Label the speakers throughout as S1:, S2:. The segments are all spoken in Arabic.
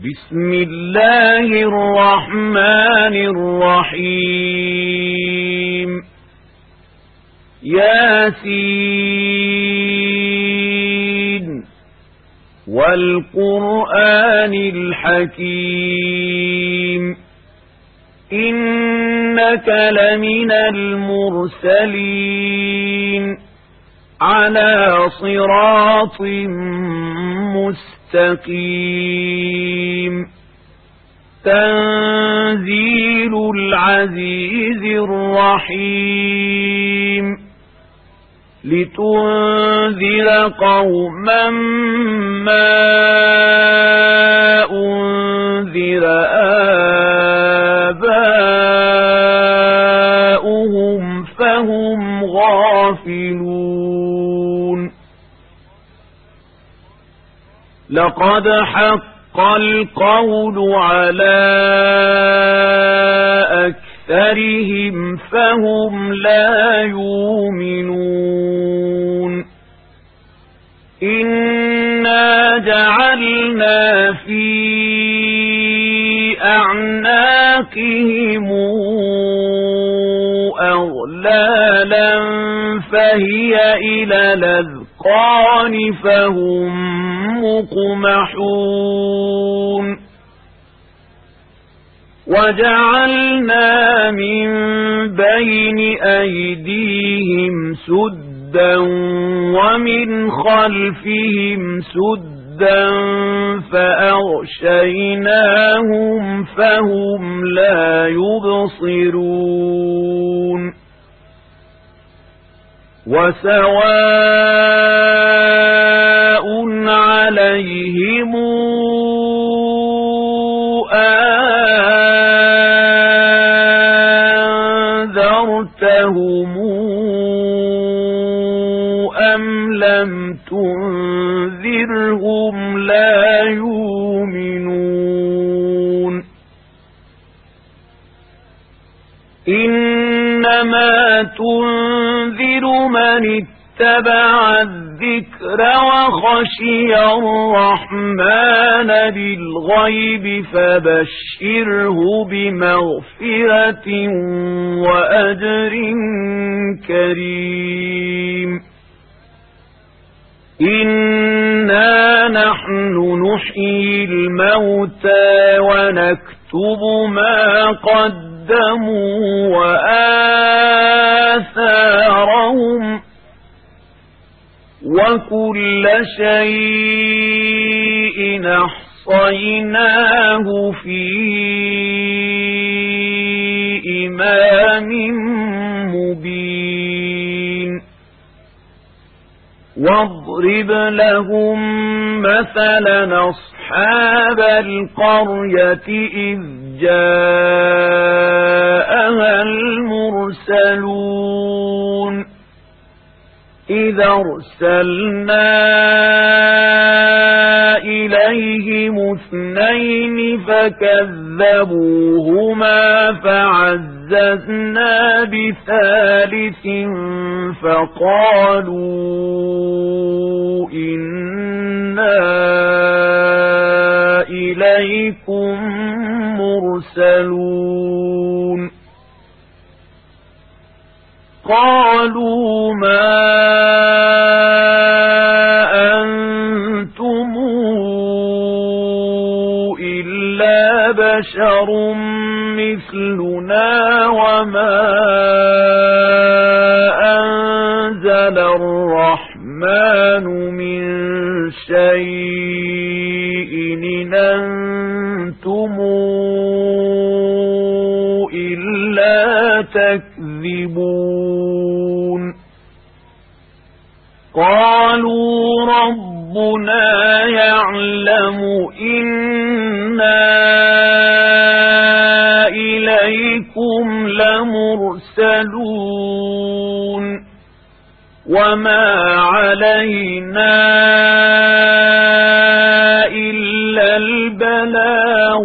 S1: بسم الله الرحمن الرحيم ياسين والقرآن الحكيم إنك لمن المرسلين على صراط مستقيم تنزيل العزيز الرحيم لتنذر قوما ما أنذر آباؤهم فهم غافلون لقد حق القول على أكثرهم فهم لا يؤمنون إنا جعلنا في أعناقهم أغلالا فهي إلى الأذقان فهم مقمحون وجعلنا من بين أيديهم سدا ومن خلفهم سدا فأغشيناهم فهم لا يبصرون وسواء عليهم أنذرتهم أم لم تنذرهم لا يؤمنون إنما تنذر من اتبع الذكر وخشي الرحمن بالغيب فبشره بمغفرة وأجر كريم إنا نحن نحيي الموتى ونكتب ما قدموا وآثارهم وكل شيء أحصيناه في إمام مبين واضرب لهم مثلا أصحاب القرية إذ جاءها المرسلون إذا أرسلنا إليهم اثنين فكذبوهما فعززنا بثالث فقالوا إنا إليكم مرسلون قالوا ما أنتم إلا بشر مثلنا وما أنزل الرحمن من شيء إن أنتم إلا تكذبون قالوا ربنا يعلم إنا إليكم لمرسلون وما علينا إلا البلاغ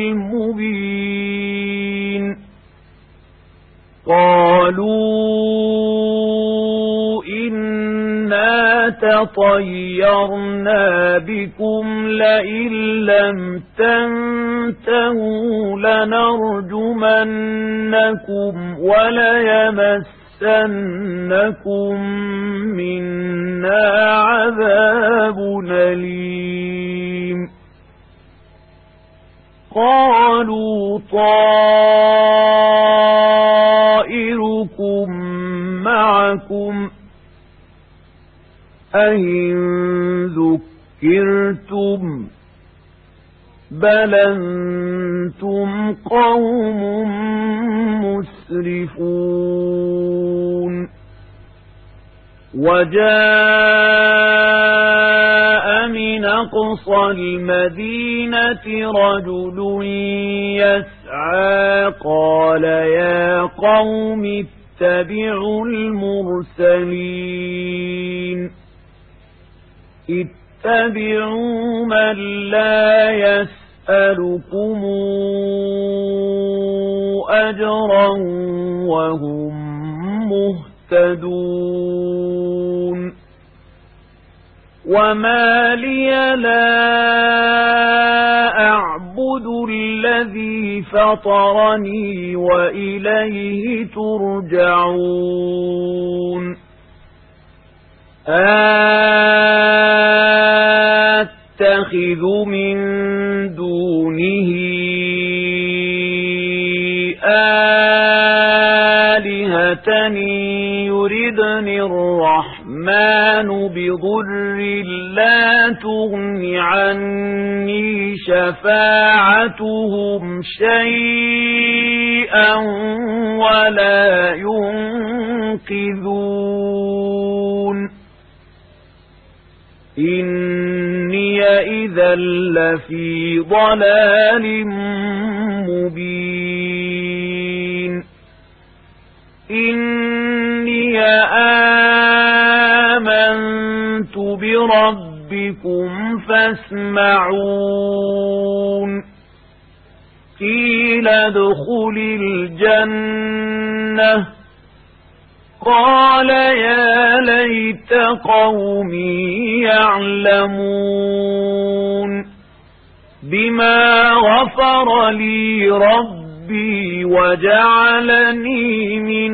S1: المبين قالوا إنا تطيرنا بكم لئن لم تنتهوا لنرجمنكم وليمسنكم منا عذاب أليم قالوا طائركم معكم أئن ذكرتم بل أنتم قوم مسرفون وجاء من أقصى المدينة رجل يسعى قال يا قوم اتبعوا المرسلين اتبعوا من لا يسألكم أجرا وهم مهتدون وما لي لا أعبد الذي فطرني وإليه ترجعون أتخذ من دونه آلهة يردني الرحمن بضر لا تغن عني شفاعتهم شيئا ولا ينقذون إني إذا لفي ضلال مبين إني آمنت بربكم فاسمعون قيل ادخل الجنة قال يا ليت قومي يعلمون بما غفر لي ربي وجعلني من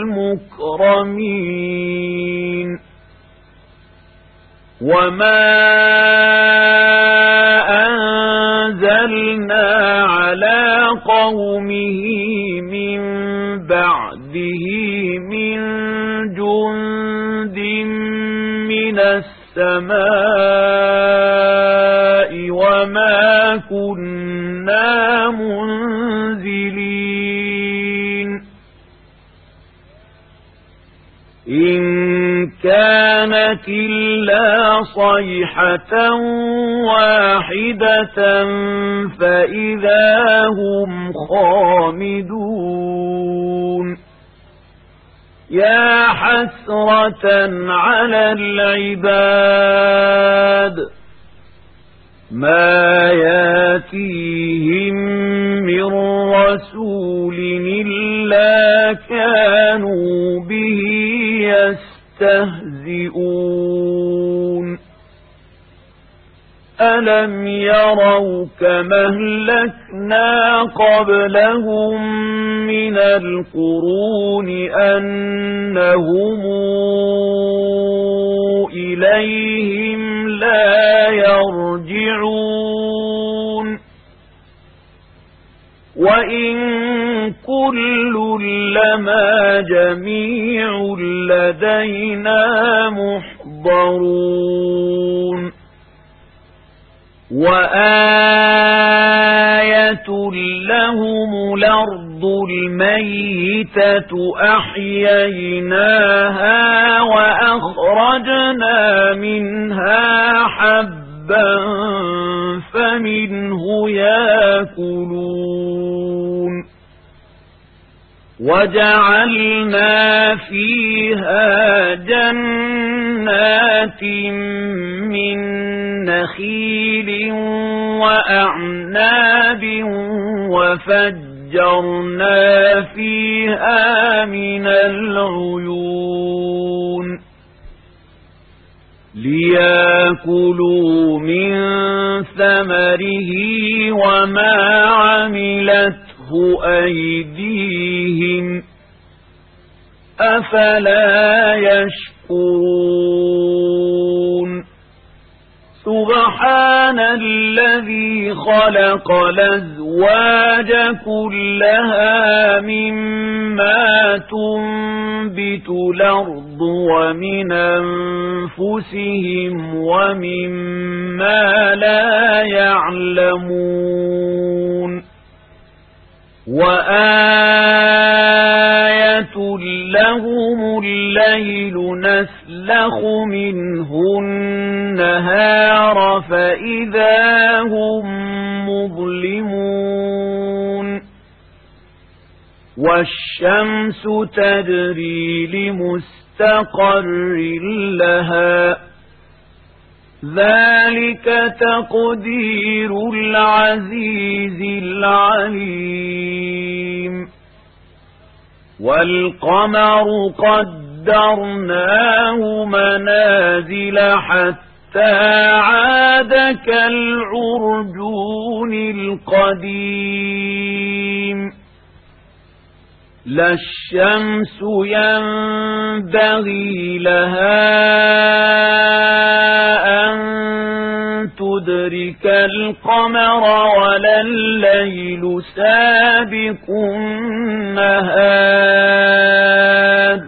S1: المكرمين وما أنزلنا على قومه من بعده من جند من السماء وما كنا منزلين إن كانت إلا صيحة واحدة فإذا هم خامدون يا حسرة على العباد ما ياتيهم من رسول إلا كانوا به يستهزئون ألم يروا كما أهلكنا قبلهم من القرون أنهم إليهم لا يرجعون وإن كل لما جميع لدينا محضرون وآية لهم الأرض الميتة أحييناها وأخرجنا منها حبا فمنه يأكلون وجعلنا فيها جنات من نخيل وأعناب وفجرنا فيها من العيون ليأكلوا من ثمره وما عملته أيديهم أفلا يشكرون سبحان الذي خلق الأزواج كلها مما تنبت الأرض ومن أنفسهم ومما لا يعلمون وآية لهم الليل نسلخ منه النهار فإذا هم مظلمون والشمس تجري لمستقر لها ذلك تقدير العزيز العليم والقمر قدرناه منازل حتى عاد كالعرجون القديم لا الشمس ينبغي لها أن تدرك القمر ولا الليل سابق النهار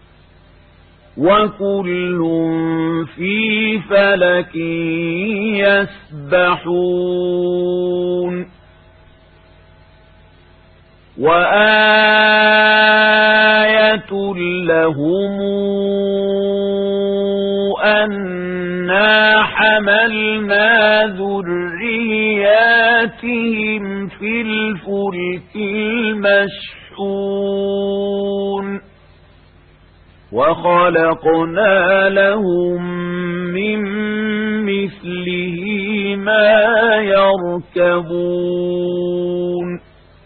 S1: وكل في فلك يسبحون وآية لهم أنا حملنا ذرياتهم في الفلك المشحون وخلقنا لهم من مثله ما يركبون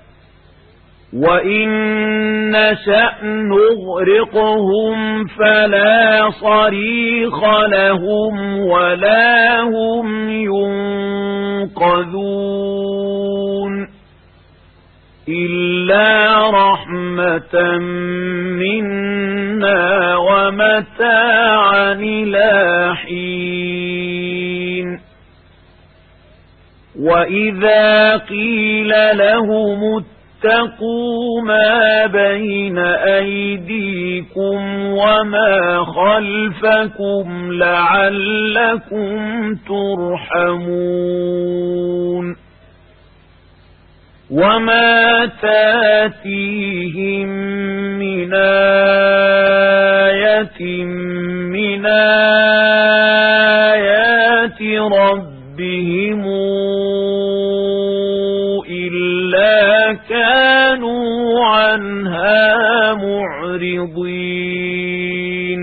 S1: وإن نشأ نغرقهم فلا صريخ لهم ولا هم ينقذون إلا رحمة منا ومتاعا إلى حين وإذا قيل لهم اتقوا ما بين أيديكم وما خلفكم لعلكم ترحمون وما تاتيهم من آية من آيات ربهم إلا كانوا عنها معرضين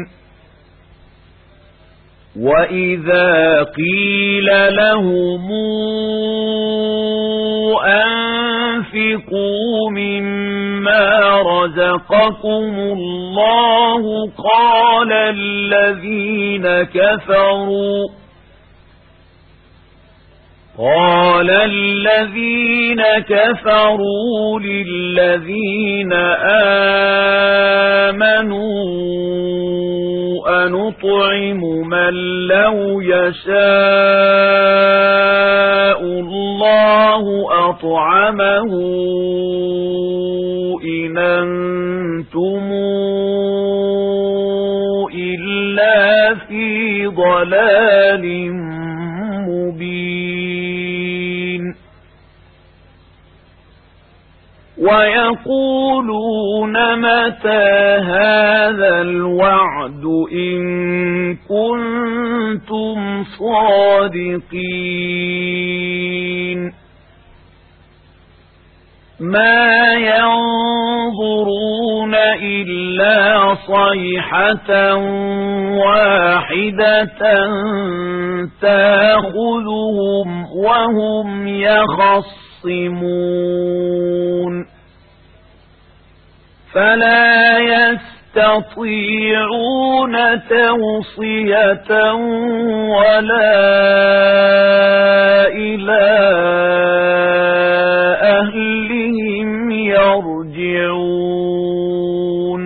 S1: وإذا قيل لهم أنفقوا مما رزقكم الله قال الذين كفروا للذين آمنوا أنطعم من لو يشاء الله أطعمه إن أنتم إلا في ضلال مبين ويقولون متى هذا الوعد إن كنتم صادقين ما ينظرون إلا صيحة واحدة تأخذهم وهم يخصمون فلا يستطيعون توصية ولا إلى أهلهم يرجعون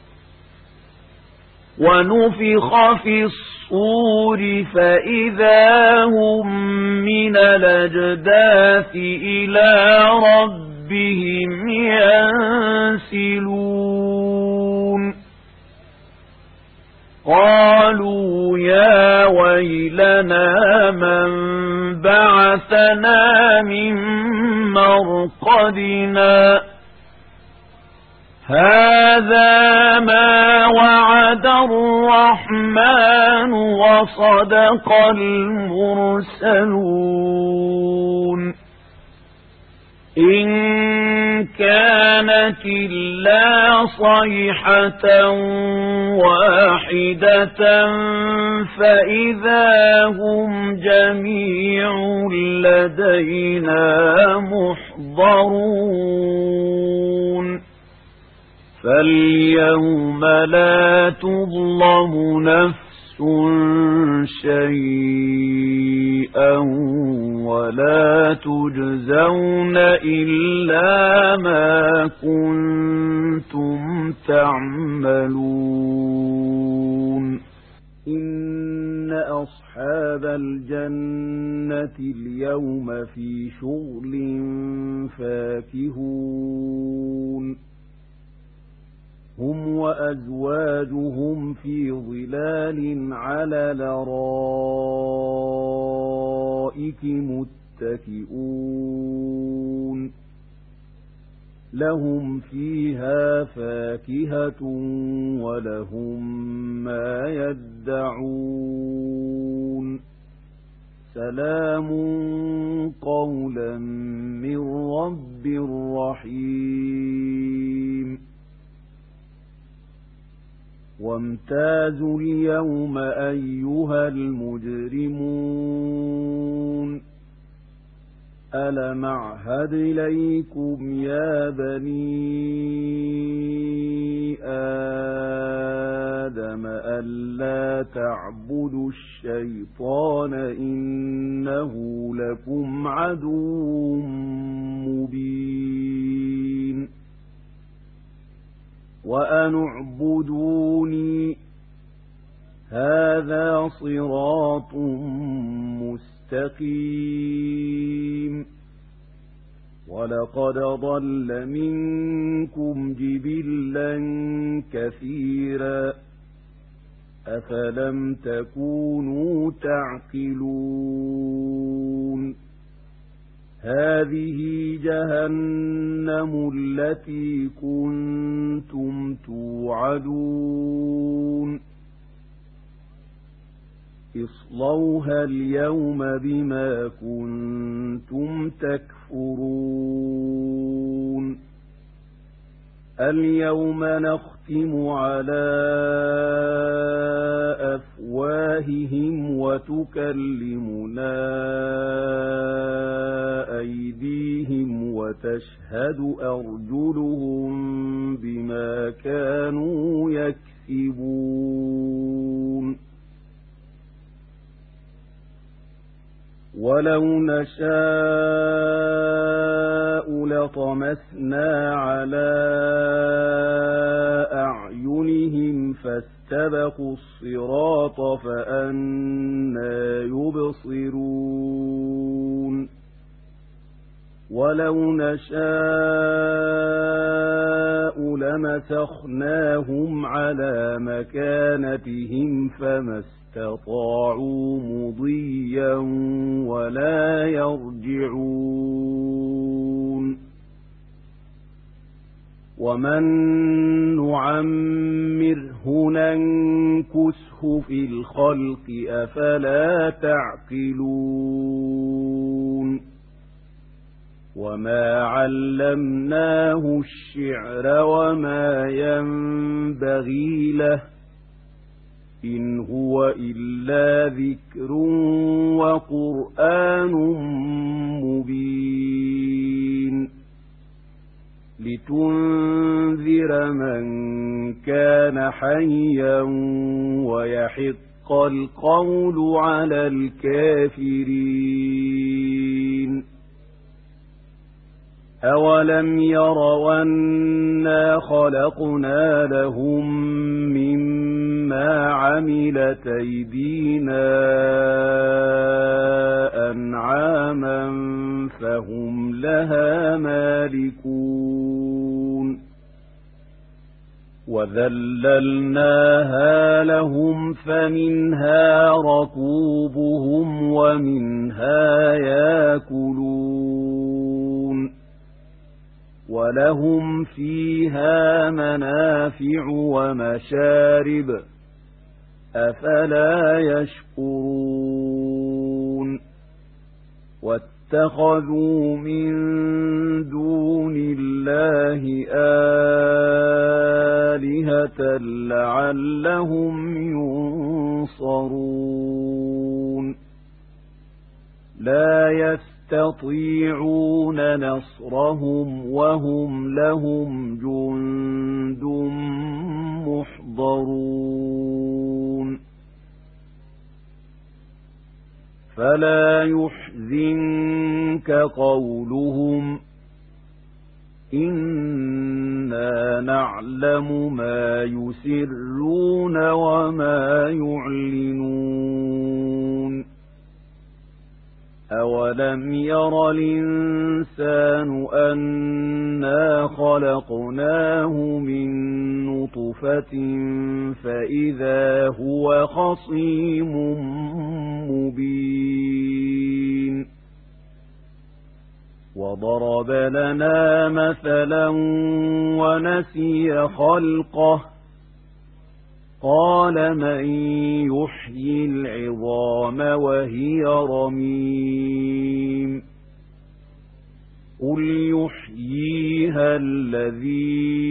S1: ونفخ في الصور فإذا هم من الأجداث إلى ربهم ينسلون قالوا يا ويلنا من بعثنا من مرقدنا هذا ما وعد الرحمن وصدق المرسلون إن كانت إلا صيحة واحدة فإذا هم جميع لدينا محضرون فاليوم لا تظلم نفس شيئا ولا تجزون إلا ما كنتم تعملون إن أصحاب الجنة اليوم في شغل فاكهون هم وأزواجهم في ظلال على الأرائك متكئون لهم فيها فاكهة ولهم ما يدعون سلام قولا من رب رحيم وامتازوا اليوم أيها المجرمون ألم أعهد إليكم يا بني آدم ألا تعبدوا الشيطان إنه لكم عدو مبين وأن اعبدوني هذا صراط مستقيم ولقد ضل منكم جبلا كثيرا أفلم تكونوا تعقلون هذه جهنم التي كنتم توعدون اصلوها اليوم بما كنتم تكفرون اليوم نختم على أفواههم وتكلمنا أيديهم وتشهد أرجلهم بما كانوا يكسبون ولو نشاء لطمسنا على أعينهم فاستبقوا الصراط فأنى يبصرون ولو نشاء لمسخناهم على مكانتهم فما استطاعوا مضيا ولا يرجعون ومن نعمره ننكسه في الخلق أفلا تعقلون وما علمناه الشعر وما ينبغي له إن هو إلا ذكر وقرآن مبين لتنذر من كان حيا ويحق القول على الكافرين أولم يروا أنا خلقنا لهم مما عملت أيدينا أنعاما فهم لها مالكون وذللناها لهم فمنها ركوبهم ومنها ياكلون ولهم فيها منافع ومشارب أفلا يشكرون واتخذوا من دون الله آلهة لعلهم ينصرون لا يستطيعون نصرهم وهم لهم جند محضرون فلا يحزنك قولهم إنا نعلم ما يسرون وما يعلنون أولم ير الإنسان أنا خلقناه من نطفة فإذا هو خصيم مبين وضرب لنا مثلا ونسي خلقه قال من يحيي العظام وهي رميم قل يحييها الذي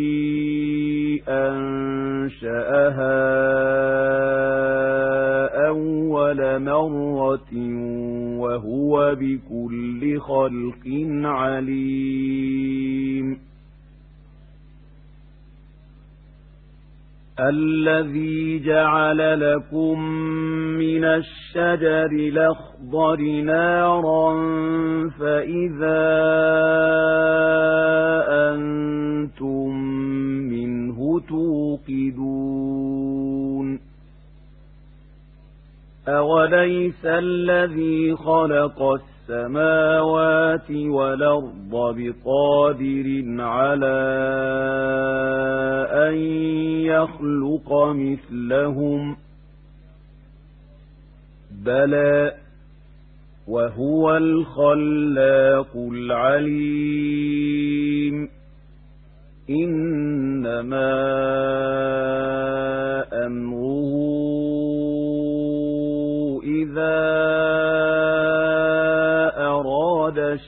S1: أنشأها أول مرة وهو بكل خلق عليم الذي جعل لكم من الشجر الأخضر نارا فإذا أنتم منه توقدون أوليس الذي خلق السماوات والأرض بقادر على أن يخلق مثلهم بلى وهو الخلاق العليم إنما أمره إذا أراد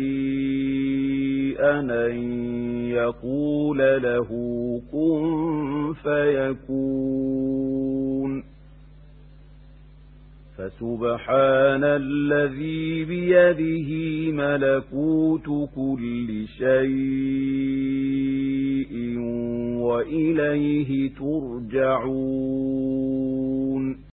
S1: شيئا أن يقول له كن فيكون فسبحان الذي بيده ملكوت كل شيء وإليه ترجعون